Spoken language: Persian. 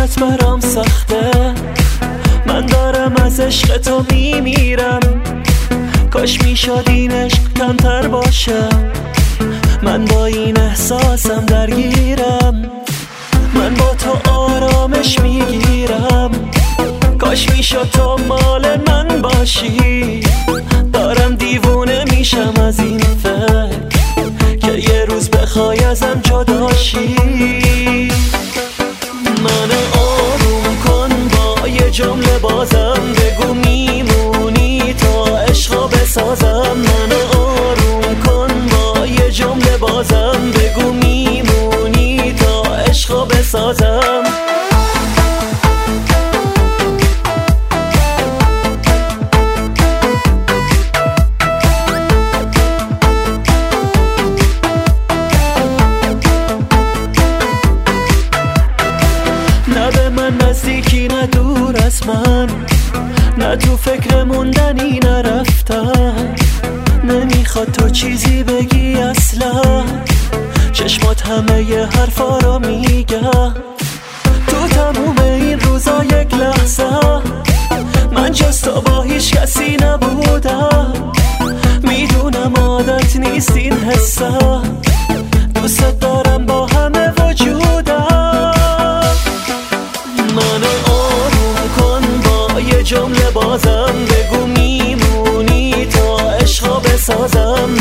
دیدنت برام سخته، من دارم از عشق تو میمیرم. کاش میشد این عشق کمتر باشه، من با این احساسم درگیرم. من با تو آرامش میگیرم، کاش میشد تو مال من باشی. دارم دیوونه میشم از این فکر که یه روز بخوای ازم جداشی. من آروم کن با یه جمله بازم، بگو میمونی تا عشقا بسازم. من آروم کن با یه جمله بازم، بگو میمونی تا عشقا بسازم. نه به من نزدیکی نه دور از من، نه تو فکر موندنی نرفتن. نمیخواد تو چیزی بگی اصلا، چشمات همه ی حرفا رو میگن. تو تموم این روزا یک لحظه من جز تو با هیچ کسی نبودم. میدونم عادت نیست این حسه، دوست دارم با همه وجودم. من آروم کن با یه جمله بازم، بگو میمونی تا عشقا بسازم.